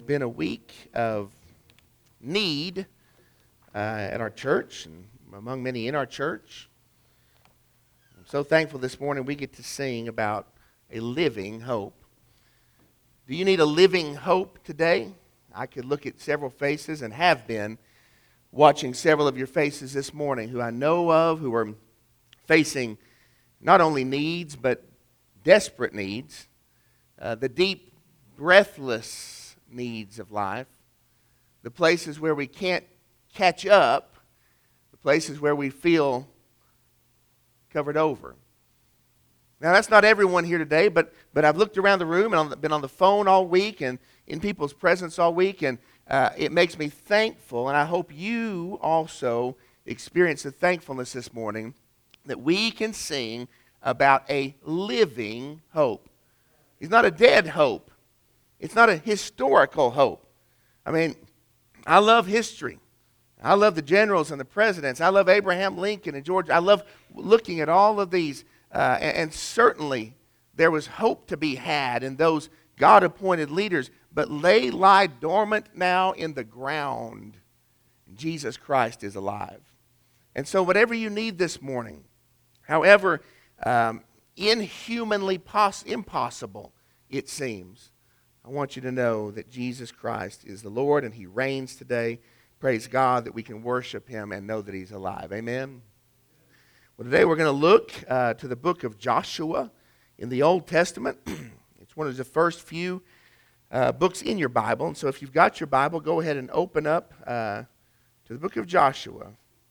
It's been a week of need at our church and among many in our church. I'm so thankful this morning we get to sing about a living hope. Do you need a living hope today? I could look at several faces and have been watching several of your faces this morning who I know of who are facing not only needs but desperate needs, the deep, breathless needs of life, the places where we can't catch up, the places where we feel covered over. Now, that's not everyone here today, but I've looked around the room and been on the phone all week and in people's presence all week, and it makes me thankful, and I hope you also experience the thankfulness this morning that we can sing about a living hope. It's not a dead hope. It's not a historical hope. I mean, I love history. I love the generals and the presidents. I love Abraham Lincoln and George. I love looking at all of these. And certainly there was hope to be had in those God-appointed leaders, but they lie dormant now in the ground. Jesus Christ is alive. And so whatever you need this morning, however inhumanly impossible it seems, I want you to know that Jesus Christ is the Lord and He reigns today. Praise God that we can worship Him and know that He's alive. Amen? Well, today we're going to look to the book of Joshua in the Old Testament. It's one of the first few books in your Bible. And so if you've got your Bible, go ahead and open up to the book of Joshua.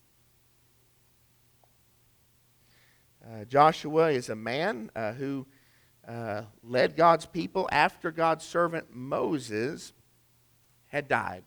Joshua is a man who led God's people after God's servant Moses had died.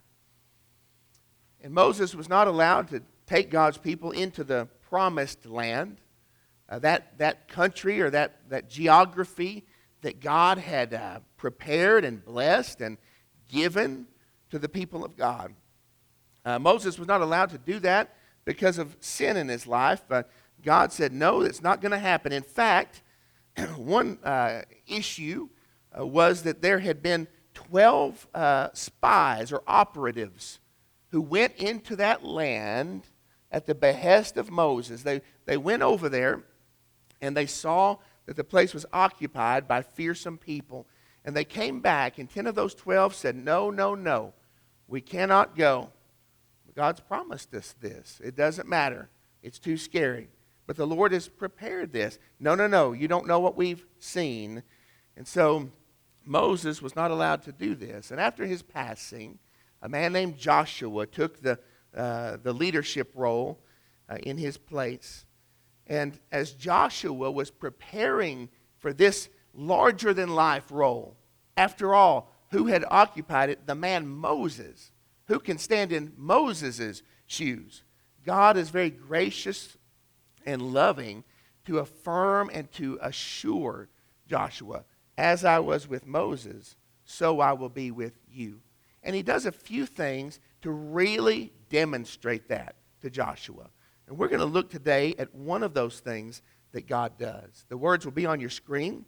And Moses was not allowed to take God's people into the promised land, that country or that geography that God had prepared and blessed and given to the people of God. Moses was not allowed to do that because of sin in his life, but God said, no, it's not going to happen. In fact, one issue was that there had been 12 spies or operatives who went into that land at the behest of Moses. They went over there and they saw that the place was occupied by fearsome people. And they came back, and 10 of those 12 said, no, no, no, we cannot go. God's promised us this. It doesn't matter. It's too scary. But the Lord has prepared this. No, no, no, you don't know what we've seen. And so Moses was not allowed to do this. And after his passing, a man named Joshua took the leadership role in his place. And as Joshua was preparing for this larger-than-life role, after all, who had occupied it? The man Moses. Who can stand in Moses' shoes? God is very gracious and loving to affirm and to assure Joshua, as I was with Moses, so I will be with you. And he does a few things to really demonstrate that to Joshua. And we're going to look today at one of those things that God does. The words will be on your screen.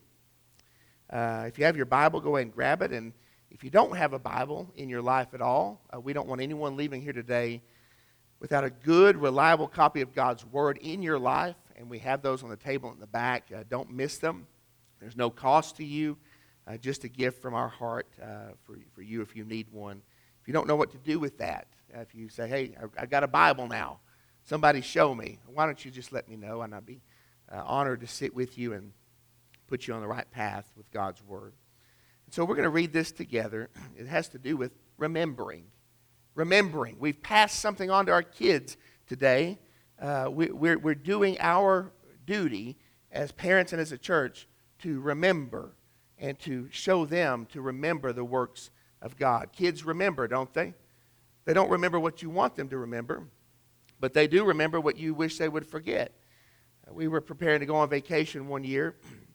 If you have your Bible, go ahead and grab it. And if you don't have a Bible in your life at all, we don't want anyone leaving here today without a good, reliable copy of God's Word in your life. And we have those on the table in the back. Don't miss them. There's no cost to you. Just a gift from our heart for you if you need one. If you don't know what to do with that, if you say, hey, I've got a Bible now, somebody show me, why don't you just let me know, and I'd be honored to sit with you and put you on the right path with God's Word. And so we're going to read this together. It has to do with remembering. Remembering. We've passed something on to our kids today. We're doing our duty as parents and as a church to remember and to show them to remember the works of God. Kids remember, don't they? They don't remember what you want them to remember, but they do remember what you wish they would forget. We were preparing to go on vacation one year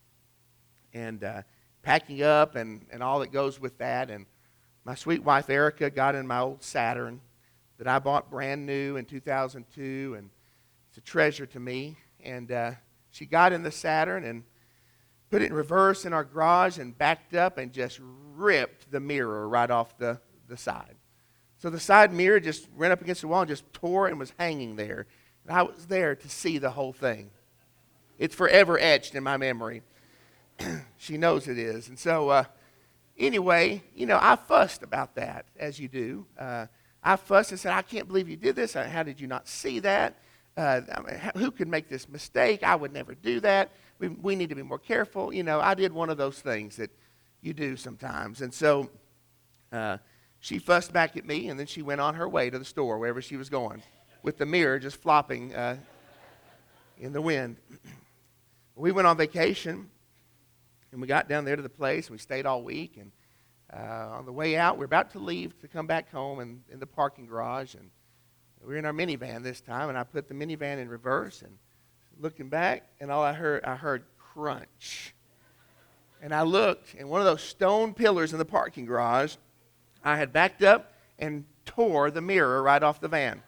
and packing up and all that goes with that. And my sweet wife, Erica, got in my old Saturn that I bought brand new in 2002, and it's a treasure to me. And she got in the Saturn and put it in reverse in our garage and backed up and just ripped the mirror right off the the side. So the side mirror just ran up against the wall and just tore and was hanging there. And I was there to see the whole thing. It's forever etched in my memory. She knows it is. And so anyway, I fussed about that, as you do. I fussed and said, I can't believe you did this. How did you not see that? Who could make this mistake? I would never do that. We need to be more careful. I did one of those things that you do sometimes. And so she fussed back at me, and then she went on her way to the store, wherever she was going, with the mirror just flopping in the wind. We went on vacation, and we got down there to the place, and we stayed all week. And on the way out, we were about to leave to come back home in the parking garage, and we were in our minivan this time, and I put the minivan in reverse, and looking back, and I heard crunch. And I looked, and one of those stone pillars in the parking garage, I had backed up and tore the mirror right off the van.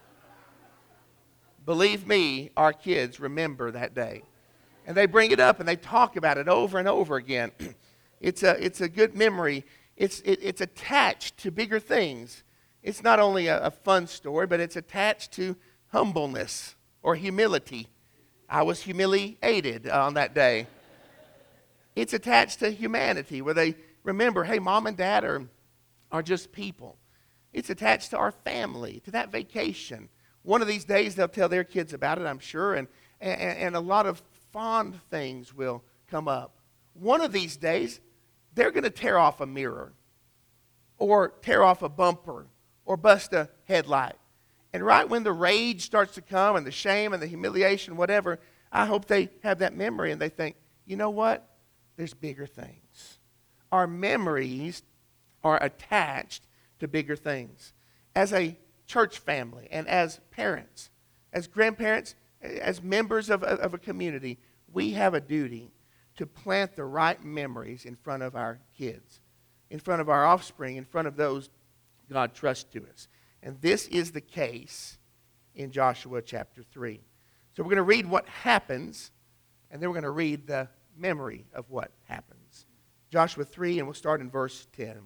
Believe me, our kids remember that day. And they bring it up, and they talk about it over and over again. It's a good memory. It's attached to bigger things. It's not only a fun story, but it's attached to humbleness or humility. I was humiliated on that day. It's attached to humanity, where they remember, hey, mom and dad are just people. It's attached to our family, to that vacation. One of these days they'll tell their kids about it, I'm sure, and a lot of fond things will come up. One of these days, they're going to tear off a mirror or tear off a bumper or bust a headlight. And right when the rage starts to come and the shame and the humiliation, whatever, I hope they have that memory and they think, you know what? There's bigger things. Our memories are attached to bigger things. As a church family and as parents, as grandparents, as members of a community, we have a duty to plant the right memories in front of our kids, in front of our offspring, in front of those God trusts to us. And this is the case in Joshua chapter 3. So we're going to read what happens, and then we're going to read the memory of what happens. Joshua 3, and we'll start in verse 10.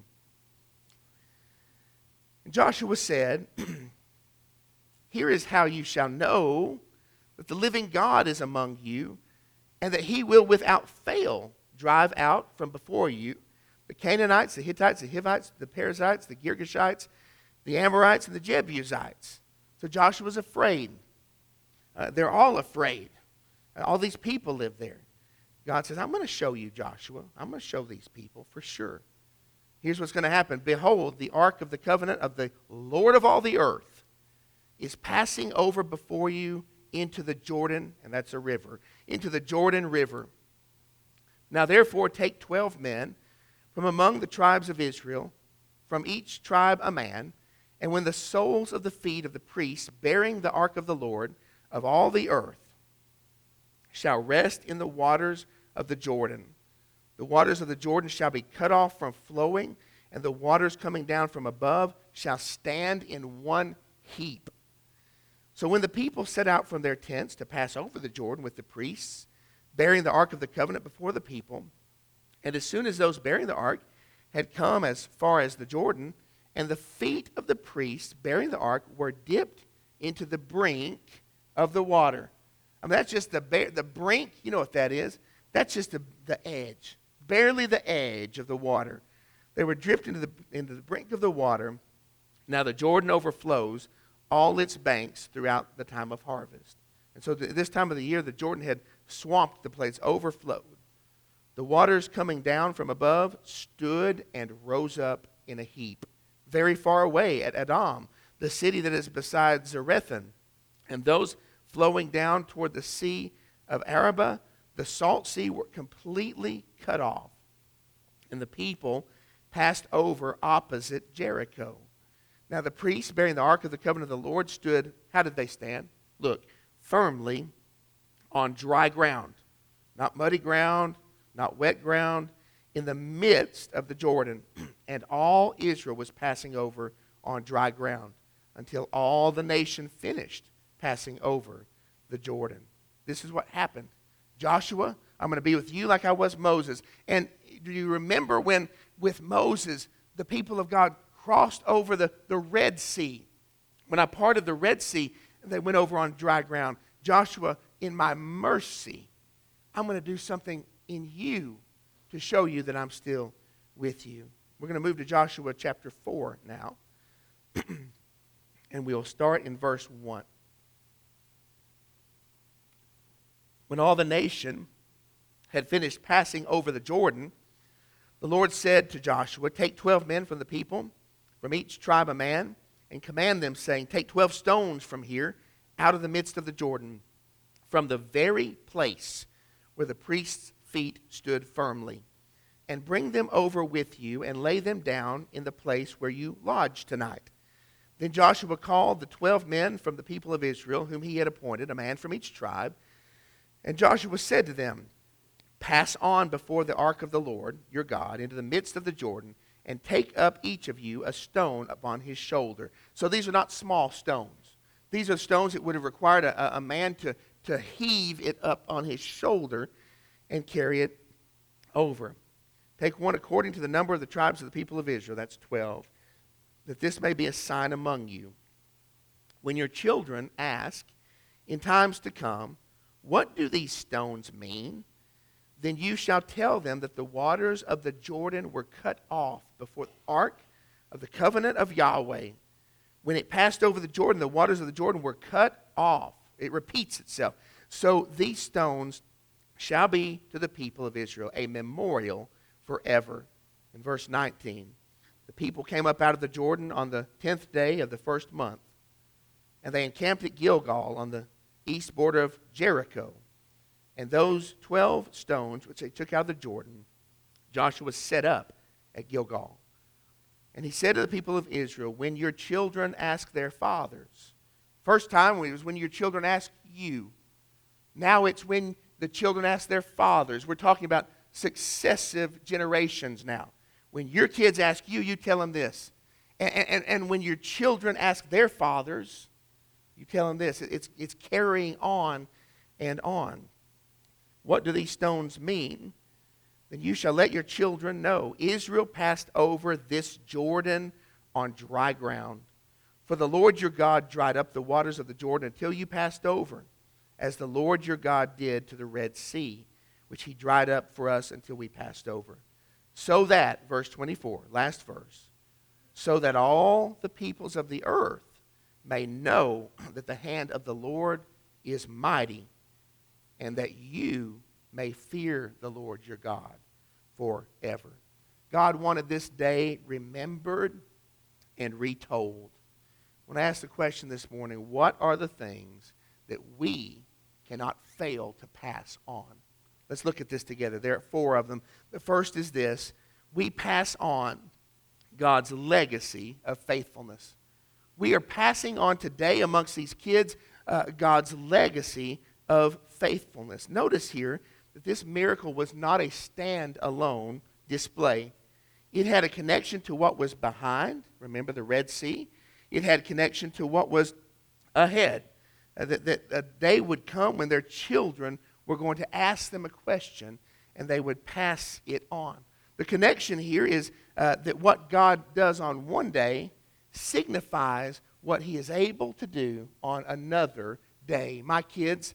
And Joshua said, here is how you shall know that the living God is among you, and that he will without fail drive out from before you the Canaanites, the Hittites, the Hivites, the Perizzites, the Girgashites, the Amorites, and the Jebusites. So Joshua's afraid. They're all afraid. All these people live there. God says, I'm going to show you, Joshua. I'm going to show these people for sure. Here's what's going to happen. Behold, the ark of the covenant of the Lord of all the earth is passing over before you into the Jordan, and that's a river, into the Jordan River. Now therefore take 12 men from among the tribes of Israel, from each tribe a man, and when the soles of the feet of the priests bearing the ark of the Lord of all the earth shall rest in the waters of the Jordan, the waters of the Jordan shall be cut off from flowing, and the waters coming down from above shall stand in one heap. So when the people set out from their tents to pass over the Jordan with the priests, bearing the ark of the covenant before the people, and as soon as those bearing the ark had come as far as the Jordan, and the feet of the priests bearing the ark were dipped into the brink of the water. I mean, that's just the brink. You know what that is? That's just the edge, barely the edge of the water. They were dipped into the brink of the water. Now the Jordan overflows all its banks throughout the time of harvest. And so this time of the year, the Jordan had swamped the place, overflowed. The waters coming down from above stood and rose up in a heap, very far away at Adam, the city that is beside Zarethan. And those flowing down toward the sea of Arabah, the salt sea, were completely cut off. And the people passed over opposite Jericho. Now the priests bearing the ark of the covenant of the Lord stood, how did they stand? Look, firmly on dry ground. Not muddy ground, not wet ground, in the midst of the Jordan. And all Israel was passing over on dry ground until all the nation finished passing over the Jordan. This is what happened. Joshua, I'm going to be with you like I was Moses. And do you remember when with Moses, the people of God crossed over the Red Sea. When I parted the Red Sea, they went over on dry ground. Joshua, in my mercy, I'm going to do something in you to show you that I'm still with you. We're going to move to Joshua chapter 4 now. And we'll start in verse 1. When all the nation had finished passing over the Jordan, the Lord said to Joshua, take 12 men from the people, from each tribe a man, and command them, saying, take 12 stones from here, out of the midst of the Jordan, from the very place where the priest's feet stood firmly, and bring them over with you, and lay them down in the place where you lodge tonight. Then Joshua called the 12 men from the people of Israel, whom he had appointed, a man from each tribe. And Joshua said to them, pass on before the ark of the Lord your God into the midst of the Jordan, and take up each of you a stone upon his shoulder. So these are not small stones. These are stones that would have required a man to heave it up on his shoulder and carry it over. Take one according to the number of the tribes of the people of Israel, that's 12, that this may be a sign among you. When your children ask in times to come, what do these stones mean? Then you shall tell them that the waters of the Jordan were cut off before the ark of the covenant of Yahweh. When it passed over the Jordan, the waters of the Jordan were cut off. It repeats itself. So these stones shall be to the people of Israel a memorial forever. In verse 19, the people came up out of the Jordan on the 10th day of the first month, and they encamped at Gilgal on the east border of Jericho. And those 12 stones, which they took out of the Jordan, Joshua set up at Gilgal. And he said to the people of Israel, when your children ask their fathers, first time it was when your children ask you. Now it's when the children ask their fathers. We're talking about successive generations now. When your kids ask you, you tell them this. And when your children ask their fathers, you tell them this. It's carrying on and on. What do these stones mean? Then you shall let your children know. Israel passed over this Jordan on dry ground. For the Lord your God dried up the waters of the Jordan until you passed over, as the Lord your God did to the Red Sea, which he dried up for us until we passed over. So that, verse 24, last verse, so that all the peoples of the earth may know that the hand of the Lord is mighty, and that you may fear the Lord your God forever. God wanted this day remembered and retold. When I ask the question this morning, what are the things that we cannot fail to pass on? Let's look at this together. There are 4 of them. The first is this. We pass on God's legacy of faithfulness. We are passing on today amongst these kids God's legacy of faithfulness. Notice here that this miracle was not a stand-alone display. It had a connection to what was behind. Remember the Red Sea? It had connection to what was ahead. That a day would come when their children were going to ask them a question, and they would pass it on. The connection here is that what God does on one day signifies what he is able to do on another day. My kids,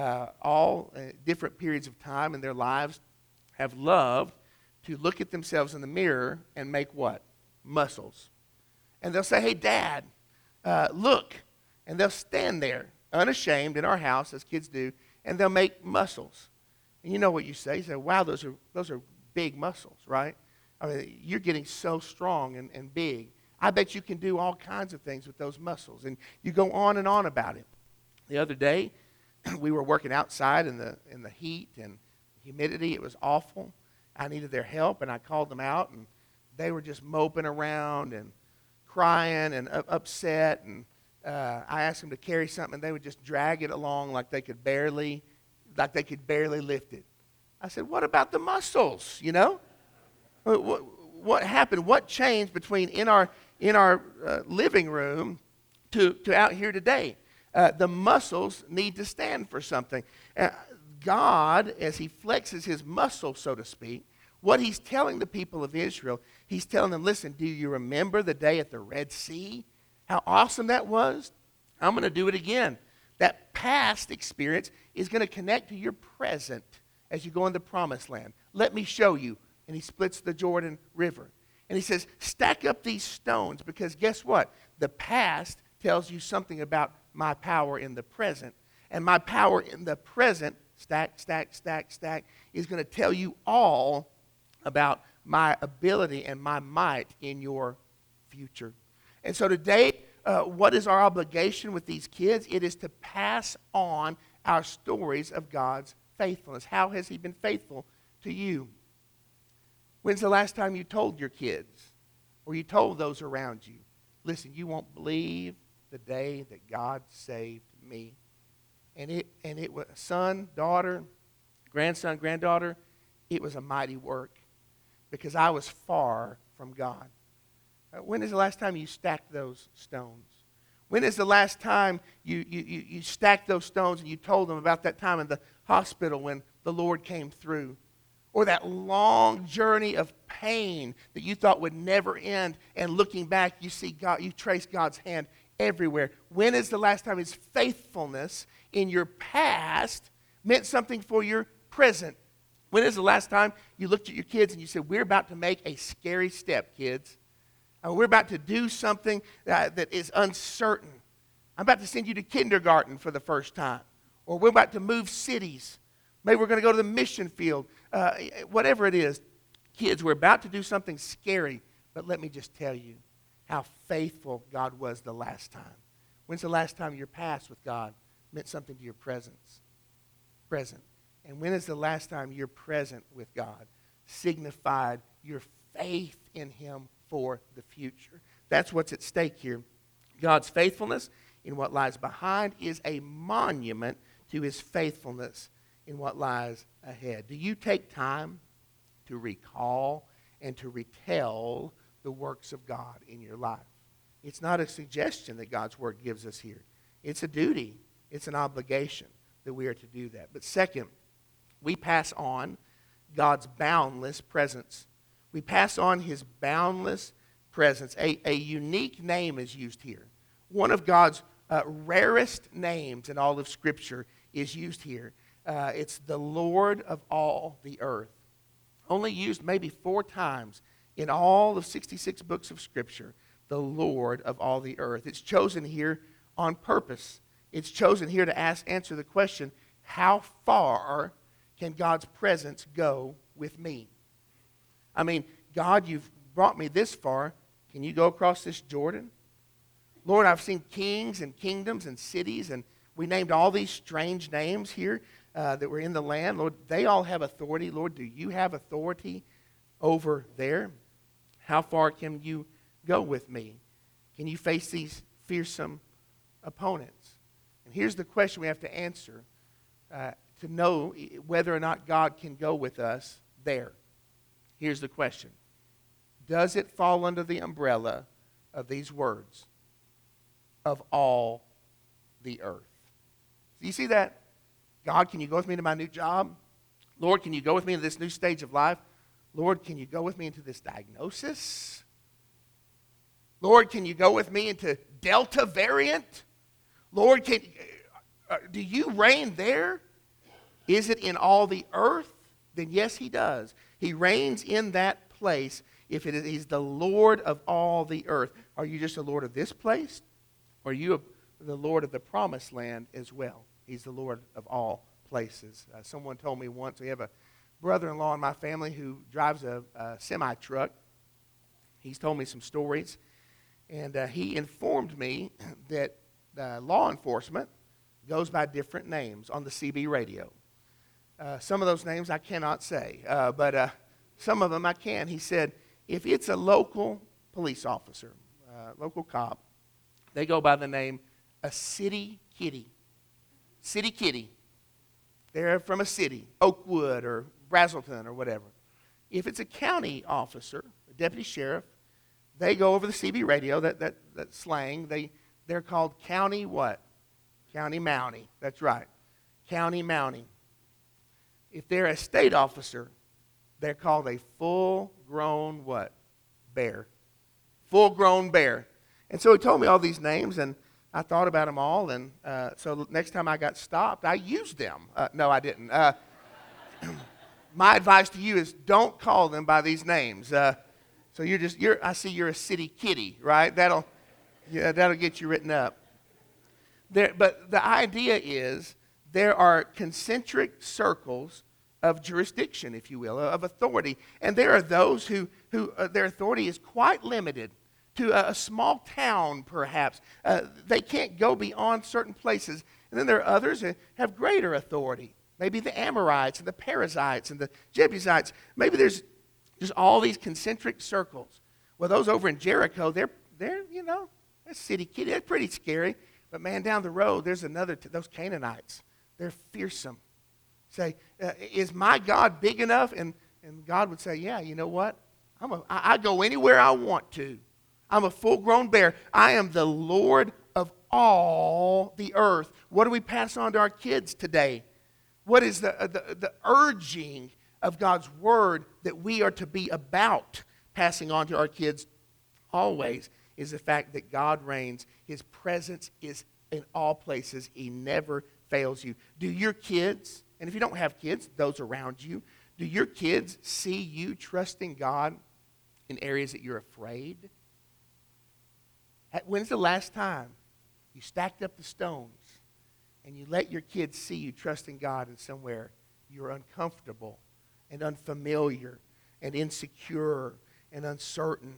all different periods of time in their lives, have loved to look at themselves in the mirror and make what? Muscles. And they'll say, hey, Dad, look. And they'll stand there unashamed in our house, as kids do, and they'll make muscles. And you know what you say. You say, wow, those are big muscles, right? I mean, you're getting so strong and big. I bet you can do all kinds of things with those muscles. And you go on and on about it. The other day, we were working outside in the heat and humidity. It was awful. I needed their help, and I called them out, and they were just moping around and crying and upset. And I asked them to carry something, and they would just drag it along like they could barely lift it. I said, what about the muscles, you know? What happened? What changed between in our living room to out here today? The muscles need to stand for something. God, as he flexes his muscle, so to speak, What he's telling the people of Israel, he's telling them, listen, do you remember the day at the Red Sea? How awesome that was? I'm going to do it again. That past experience is going to connect to your present as you go in the promised land. Let me show you. And he splits the Jordan River. And he says, stack up these stones, because guess what? The past tells you something about my power in the present. And my power in the present, stack, is going to tell you all about my ability and my might in your future. And so today, what is our obligation with these kids? It is to pass on our stories of God's faithfulness. How has he been faithful to you? When's the last time you told your kids or you told those around you, listen, you won't believe the day that God saved me. And it was son, daughter, grandson, granddaughter, it was a mighty work because I was far from God. When is the last time you stacked those stones? When is the last time you stacked those stones and you told them about that time in the hospital when the Lord came through? Or that long journey of pain that you thought would never end, and looking back, you see God, you trace God's hand everywhere. When is the last time his faithfulness in your past meant something for your present? When is the last time you looked at your kids and you said, we're about to make a scary step, kids. We're about to do something that is uncertain. I'm about to send you to kindergarten for the first time. Or we're about to move cities. Maybe we're going to go to the mission field. Whatever it is, kids, we're about to do something scary. But let me just tell you how faithful God was the last time. When's the last time your past with God meant something to your present? And when is the last time your present with God signified your faith in him for the future? That's what's at stake here. God's faithfulness in what lies behind is a monument to his faithfulness in what lies ahead. Do you take time to recall and to retell the works of God in your life? It's not a suggestion that God's word gives us here. It's a duty. It's an obligation that we are to do that. But second, we pass on God's boundless presence. We pass on his boundless presence. A unique name is used here. One of God's rarest names in all of Scripture is used here. It's the Lord of all the earth. Only used maybe 4 times in all of 66 books of Scripture, the Lord of all the earth. It's chosen here on purpose. It's chosen here to answer the question, how far can God's presence go with me? I mean, God, you've brought me this far. Can you go across this Jordan? Lord, I've seen kings and kingdoms and cities, and we named all these strange names here that were in the land. Lord, they all have authority. Lord, do you have authority over there? How far can you go with me? Can you face these fearsome opponents? And here's the question we have to answer to know whether or not God can go with us there. Here's the question. Does it fall under the umbrella of these words, of all the earth? Do you see that? God, can you go with me to my new job? Lord, can you go with me to this new stage of life? Lord, can you go with me into this diagnosis? Lord, can you go with me into Delta variant? Lord, do you reign there? Is it in all the earth? Then yes, he does. He reigns in that place if he's the Lord of all the earth. Are you just the Lord of this place? Or are you the Lord of the promised land as well? He's the Lord of all places. Someone told me once, we have a brother-in-law in my family who drives a semi-truck. He's told me some stories. And he informed me that law enforcement goes by different names on the CB radio. Some of those names I cannot say, but some of them I can. He said, if it's a local police officer, local cop, they go by the name a city kitty. City kitty. They're from a city, Oakwood or Brazelton or whatever. If it's a county officer, a deputy sheriff, they go over the CB radio, that slang. They're called county what? County Mountie. That's right. County Mountie. If they're a state officer, They're called a full-grown what? Bear. Full-grown bear. And so he told me all these names, and I thought about them all, and so next time I got stopped, I used them. No, I didn't. My advice to you is don't call them by these names. So I see you're a city kitty, right? That'll get you written up. But the idea is there are concentric circles of jurisdiction, if you will, of authority. And there are those who their authority is quite limited to a small town, perhaps. They can't go beyond certain places. And then there are others that have greater authority. Maybe the Amorites and the Perizzites and the Jebusites. Maybe there's just all these concentric circles. Well, those over in Jericho, they're that's city kitty. They're pretty scary. But man, down the road, there's those Canaanites. They're fearsome. Say, is my God big enough? And God would say, yeah, you know what? I go anywhere I want to. I'm a full-grown bear. I am the Lord of all the earth. What do we pass on to our kids today? What is the urging of God's word that we are to be about passing on to our kids always is the fact that God reigns. His presence is in all places. He never fails you. Do your kids, and if you don't have kids, those around you, do your kids see you trusting God in areas that you're afraid? When's the last time you stacked up the stones and you let your kids see you trusting God in somewhere you're uncomfortable and unfamiliar and insecure and uncertain?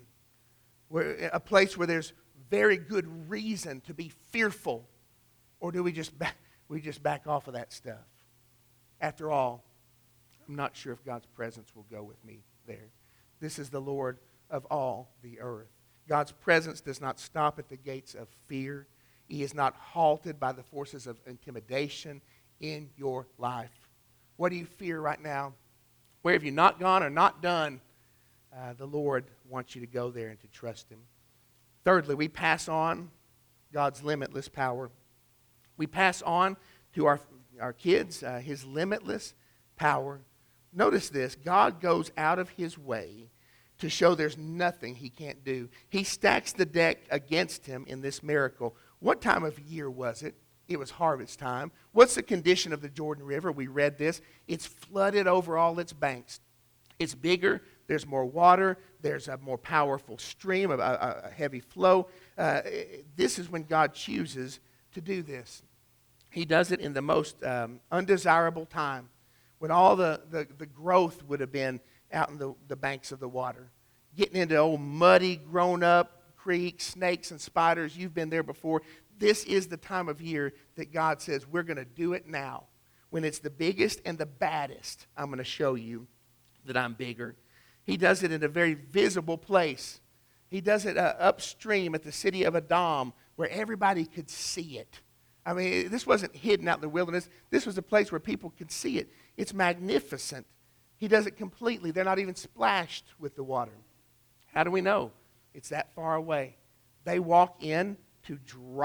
A place where there's very good reason to be fearful? Or do we just back off of that stuff? After all, I'm not sure if God's presence will go with me there. This is the Lord of all the earth. God's presence does not stop at the gates of fear. He is not halted by the forces of intimidation in your life. What do you fear right now? Where have you not gone or not done? The Lord wants you to go there and to trust Him. Thirdly, we pass on God's limitless power. We pass on to our kids His limitless power. Notice this. God goes out of His way to show there's nothing He can't do. He stacks the deck against Him in this miracle. What time of year was it? It was harvest time. What's the condition of the Jordan River? We read this. It's flooded over all its banks. It's bigger. There's more water. There's a more powerful stream, a heavy flow. This is when God chooses to do this. He does it in the most undesirable time, when all the growth would have been out in the banks of the water. Getting into old muddy, grown-up creeks, snakes, and spiders. You've been there before. This is the time of year that God says, we're going to do it now. When it's the biggest and the baddest, I'm going to show you that I'm bigger. He does it in a very visible place. He does it upstream at the city of Adam, where everybody could see it. I mean, this wasn't hidden out in the wilderness. This was a place where people could see it. It's magnificent. He does it completely. They're not even splashed with the water. How do we know? It's that far away. They walk in to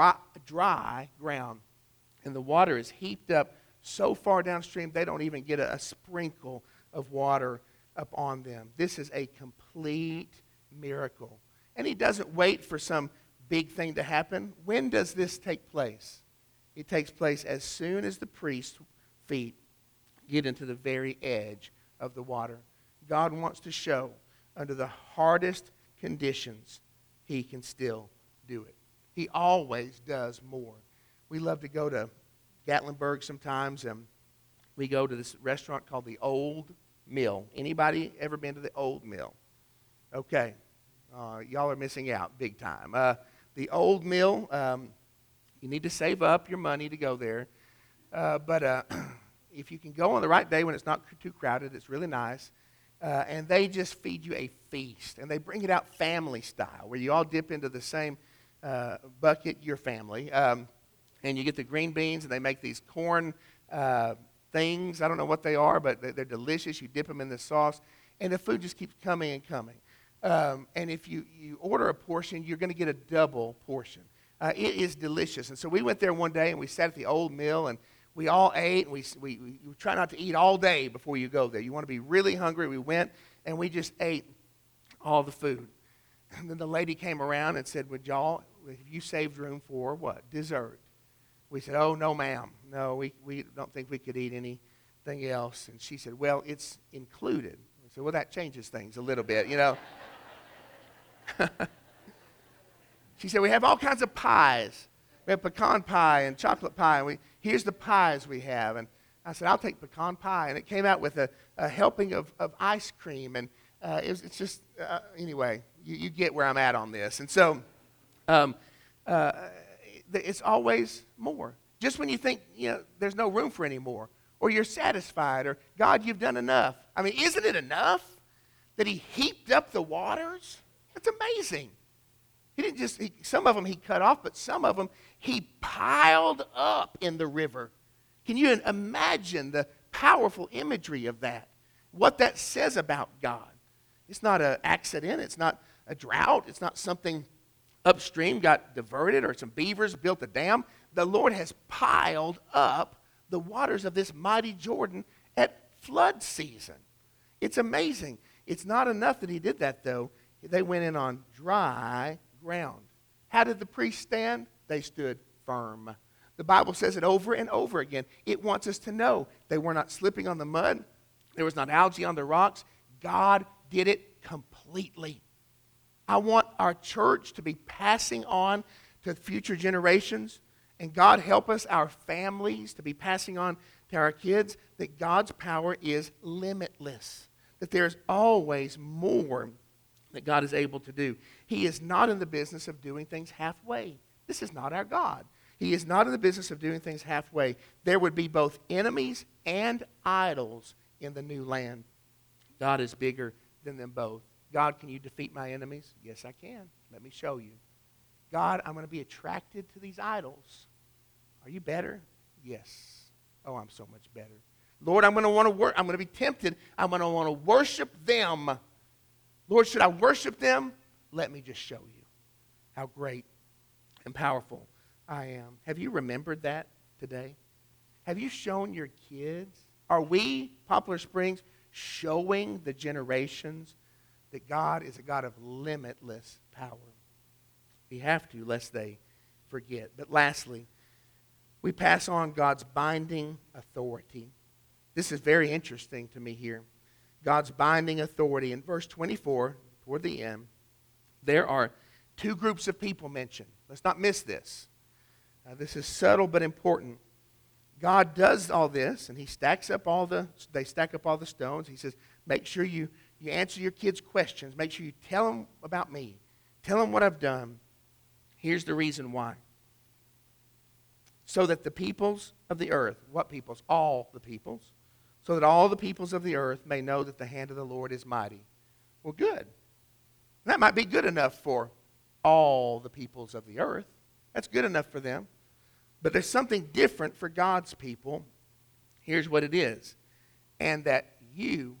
dry ground, and the water is heaped up so far downstream they don't even get a sprinkle of water up on them. This is a complete miracle. And He doesn't wait for some big thing to happen. When does this take place? It takes place as soon as the priest's feet get into the very edge of the water. God wants to show under the hardest conditions, He can still do it. He always does more. We love to go to Gatlinburg sometimes, and we go to this restaurant called the Old Mill. Anybody ever been to the Old Mill? Okay. Y'all are missing out big time. The Old Mill, you need to save up your money to go there. But if you can go on the right day when it's not too crowded, it's really nice. And they just feed you a feast. And they bring it out family style, where you all dip into the same bucket, your family. And you get the green beans, and they make these corn things. I don't know what they are, but they're delicious. You dip them in the sauce, and the food just keeps coming and coming. And if you order a portion, you're going to get a double portion. It is delicious. And so we went there one day, and we sat at the Old Mill, and we all ate, and we try not to eat all day before you go there. You want to be really hungry. We went, and we just ate all the food. And then the lady came around and said, have you saved room for what? Dessert. We said, oh, no, ma'am. No, we don't think we could eat anything else. And she said, well, it's included. I said, well, that changes things a little bit, you know. She said, we have all kinds of pies. We have pecan pie and chocolate pie. And here's the pies we have. And I said, I'll take pecan pie. And it came out with a helping of ice cream. And it's just, anyway, you get where I'm at on this. And so it's always more. Just when you think, there's no room for any more, or you're satisfied, or God, you've done enough. I mean, isn't it enough that he heaped up the waters? That's amazing. He didn't just, some of them he cut off, but some of them he piled up in the river. Can you imagine the powerful imagery of that? What that says about God. It's not an accident. It's not a drought. It's not something upstream got diverted or some beavers built a dam. The Lord has piled up the waters of this mighty Jordan at flood season. It's amazing. It's not enough that he did that, though. They went in on dry ground. How did the priests stand? They stood firm. The Bible says it over and over again. It wants us to know they were not slipping on the mud. There was not algae on the rocks. God did it completely. I want our church to be passing on to future generations, and God help us, our families, to be passing on to our kids, that God's power is limitless, that there's always more that God is able to do. He is not in the business of doing things halfway. This is not our God. He is not in the business of doing things halfway. There would be both enemies and idols in the new land. God is bigger than them both. God, can you defeat my enemies? Yes, I can. Let me show you. God, I'm going to be attracted to these idols. Are you better? Yes. Oh, I'm so much better. Lord, I'm going to want to work. I'm going to be tempted. I'm going to want to worship them. Lord, should I worship them? Let me just show you how great and powerful I am. Have you remembered that today? Have you shown your kids? Are we, Poplar Springs, showing the generations that God is a God of limitless power? We have to, lest they forget. But lastly, we pass on God's binding authority. This is very interesting to me here. God's binding authority. In verse 24, toward the end, there are two groups of people mentioned. Let's not miss this. This is subtle but important. God does all this, and they stack up all the stones. He says, make sure you answer your kids' questions. Make sure you tell them about me. Tell them what I've done. Here's the reason why. So that the peoples of the earth, what peoples? All the peoples. So that all the peoples of the earth may know that the hand of the Lord is mighty. Well, good. That might be good enough for all the peoples of the earth. That's good enough for them. But there's something different for God's people. Here's what it is. And that you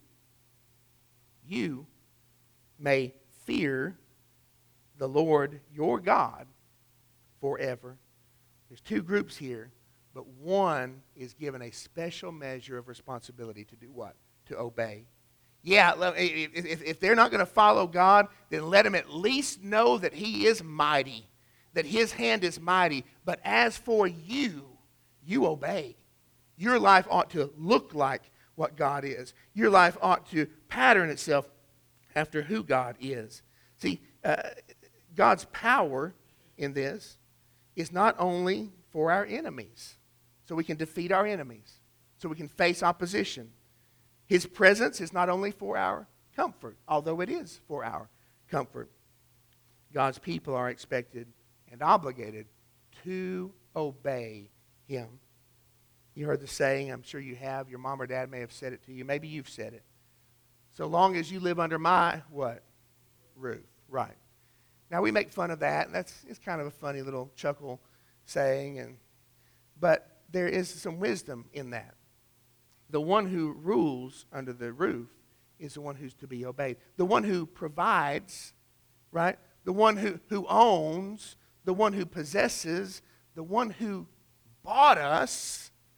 may fear the Lord your God forever. There's two groups here, but one is given a special measure of responsibility to do what? To obey. Yeah, if they're not going to follow God, then let them at least know that he is mighty, that his hand is mighty. But as for you, you obey. Your life ought to look like what God is. Your life ought to pattern itself after who God is. See, God's power in this is not only for our enemies, so we can defeat our enemies, so we can face opposition. His presence is not only for our comfort, although it is for our comfort. God's people are expected and obligated to obey him. You heard the saying, I'm sure you have. Your mom or dad may have said it to you. Maybe you've said it. So long as you live under my, what? Roof. Right. Now, we make fun of that, and it's kind of a funny little chuckle saying, but there is some wisdom in that. The one who rules under the roof is the one who's to be obeyed. The one who provides, right? The one who owns, the one who possesses, the one who bought us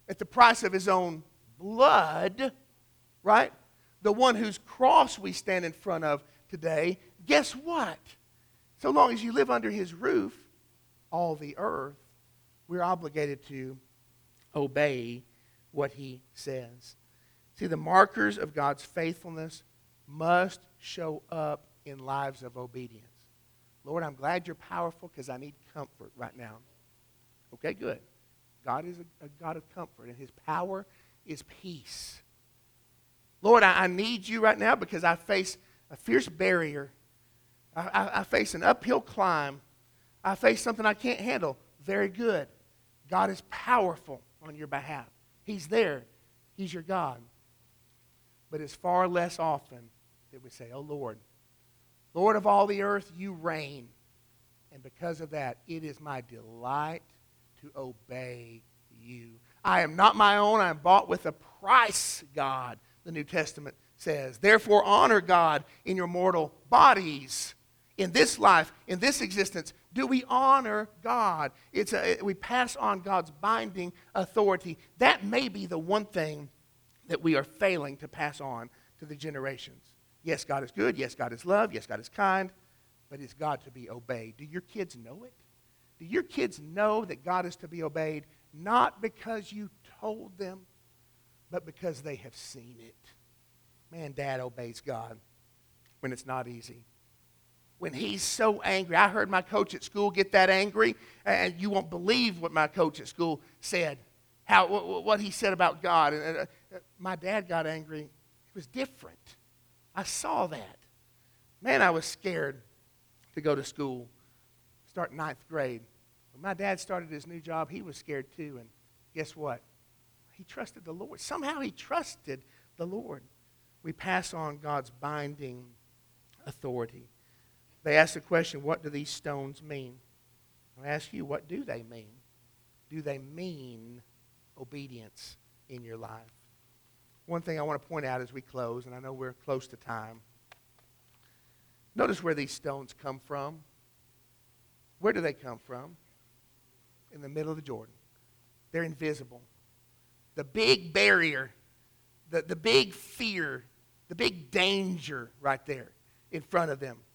at the price of his own blood, right? The one whose cross we stand in front of today, guess what? So long as you live under his roof, all the earth, we're obligated to obey what he says. See, the markers of God's faithfulness must show up in lives of obedience. Lord, I'm glad you're powerful because I need comfort right now. Okay, good. God is a God of comfort, and his power is peace. Lord, I need you right now because I face a fierce barrier. I face an uphill climb. I face something I can't handle. Very good. God is powerful on your behalf. He's there. He's your God. But it's far less often that we say, oh Lord, Lord of all the earth, you reign. And because of that, it is my delight to obey you. I am not my own. I am bought with a price, God, the New Testament says. Therefore, honor God in your mortal bodies. In this life, in this existence, do we honor God? We pass on God's binding authority. That may be the one thing that we are failing to pass on to the generations. Yes, God is good. Yes, God is love. Yes, God is kind. But is God to be obeyed? Do your kids know it? Do your kids know that God is to be obeyed not because you told them, but because they have seen it? Man, Dad obeys God when it's not easy. When he's so angry. I heard my coach at school get that angry, and you won't believe what my coach at school said, what he said about God. And my dad got angry. It was different. I saw that. Man, I was scared to go to school, start ninth grade. When my dad started his new job, he was scared too. And guess what? He trusted the Lord. Somehow he trusted the Lord. We pass on God's binding authority. They ask the question, what do these stones mean? I ask you, what do they mean? Do they mean obedience in your life? One thing I want to point out as we close, and I know we're close to time. Notice where these stones come from. Where do they come from? In the middle of the Jordan. They're invisible. The big barrier, the big fear, the big danger right there in front of them.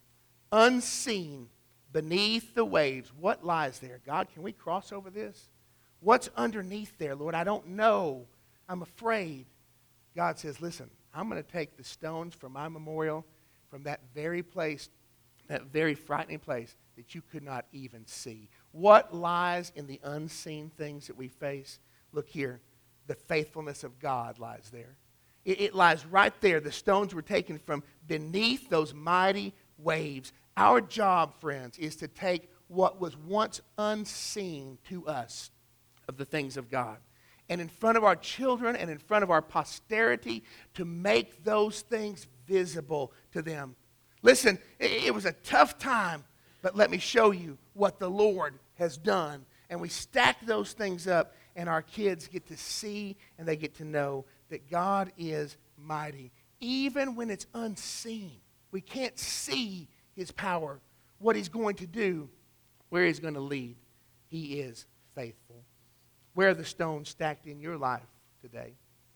Unseen beneath the waves. What lies there? God, can we cross over this? What's underneath there, Lord? I don't know. I'm afraid. God says, listen, I'm going to take the stones from my memorial from that very place, that very frightening place that you could not even see. What lies in the unseen things that we face? Look here. The faithfulness of God lies there. It lies right there. The stones were taken from beneath those mighty waves. Our job, friends, is to take what was once unseen to us of the things of God, and in front of our children and in front of our posterity, to make those things visible to them. Listen, it was a tough time, but let me show you what the Lord has done. And we stack those things up, and our kids get to see and they get to know that God is mighty, even when it's unseen. We can't see his power, what he's going to do, where he's going to lead. He is faithful. Where are the stones stacked in your life today?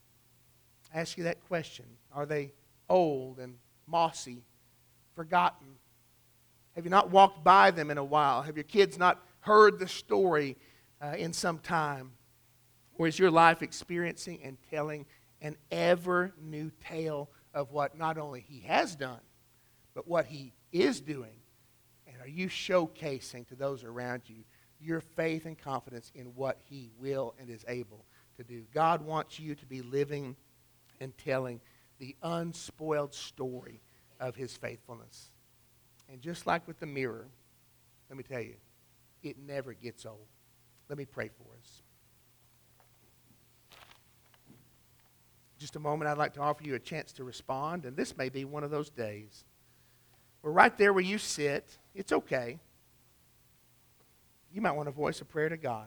I ask you that question. Are they old and mossy, forgotten? Have you not walked by them in a while? Have your kids not heard the story in some time? Or is your life experiencing and telling an ever new tale of what not only he has done, but what he is doing? And are you showcasing to those around you your faith and confidence in what he will and is able to do? God wants you to be living and telling the unspoiled story of his faithfulness. And just like with the mirror, let me tell you, it never gets old. Let me pray for us. Just a moment, I'd like to offer you a chance to respond, and this may be one of those days. We're right there where you sit. It's okay. You might want to voice a prayer to God.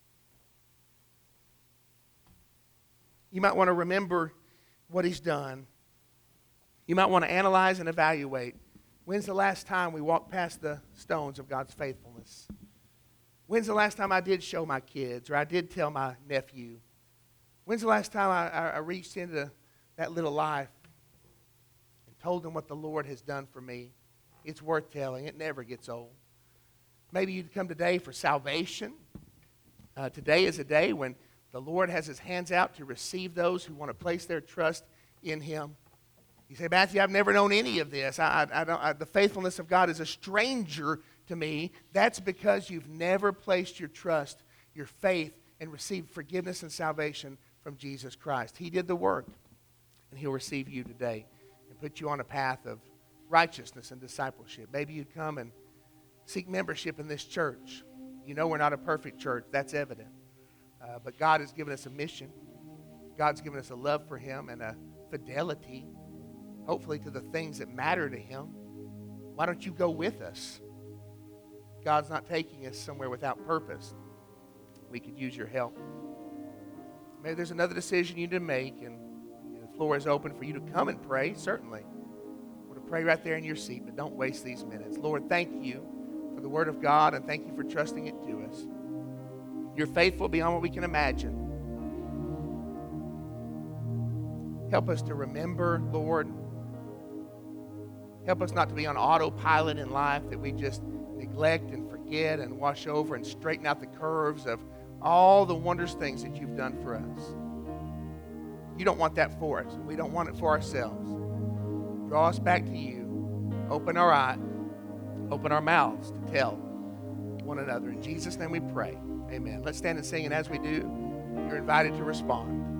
You might want to remember what he's done. You might want to analyze and evaluate. When's the last time we walked past the stones of God's faithfulness? When's the last time I did show my kids or I did tell my nephew When's the last time I reached into that little life and told them what the Lord has done for me? It's worth telling. It never gets old. Maybe you'd come today for salvation. Today is a day when the Lord has his hands out to receive those who want to place their trust in him. You say, Matthew, I've never known any of this. The faithfulness of God is a stranger to me. That's because you've never placed your trust, your faith, and received forgiveness and salvation from Jesus Christ. He did the work, and he'll receive you today and put you on a path of righteousness and discipleship. Maybe you'd come and seek membership in this church. You know we're not a perfect church. That's evident. But God has given us a mission. God's given us a love for him and a fidelity, hopefully, to the things that matter to him. Why don't you go with us? God's not taking us somewhere without purpose. We could use your help. Maybe there's another decision you need to make, and the floor is open for you to come and pray, certainly. Or to pray right there in your seat, but don't waste these minutes. Lord, thank you for the Word of God, and thank you for trusting it to us. You're faithful beyond what we can imagine. Help us to remember, Lord. Help us not to be on autopilot in life, that we just neglect and forget and wash over and straighten out the curves of all the wondrous things that you've done for us. You don't want that for us. We don't want it for ourselves. Draw us back to you. Open our eyes. Open our mouths to tell one another. In Jesus' name we pray. Amen. Let's stand and sing, and as we do, you're invited to respond.